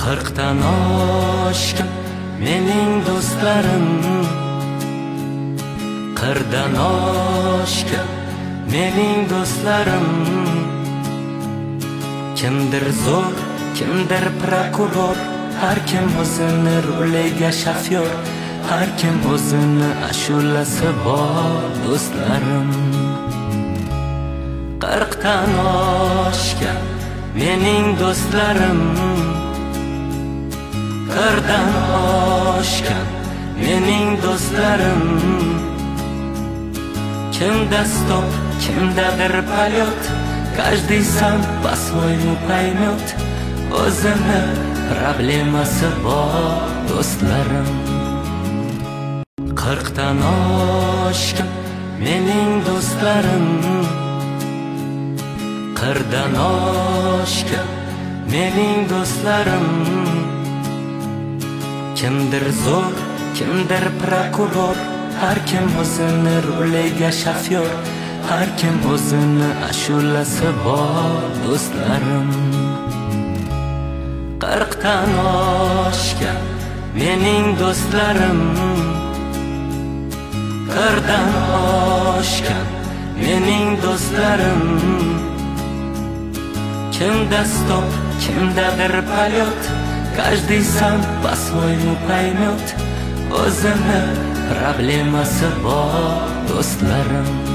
Qirqdan oshgan mening do'stlarim, qirqdan oshgan mening do'stlarim. Kimdir zo'r, kimdir prokuror, har kim o'zini ruliga shofyor, har kim o'zini ashulasi bor do'stlarim. Qirqdan oshgan mening do'stlarim, qirqdan oshgan mening do'stlarim. Kimda stop, kimdadir polyot, каждый сам по-своему поймет. O'zini problemasi bor do'stlarim. Qirqdan oshgan mening do'stlarim, qirqdan oshgan mening do'stlarim. Kimdir zo'r, kimdir prokuror, har kim o'zini ruliga shofyor, har kim o'zini ashulasi bor do'stlarim. Qirqdan oshgan mening do'stlarim, qirqdan oshgan mening do'stlarim. Kimda stop, kimdadir polyot, каждый сам по-своему поймет. O'zini problemasi bor do'stlarim.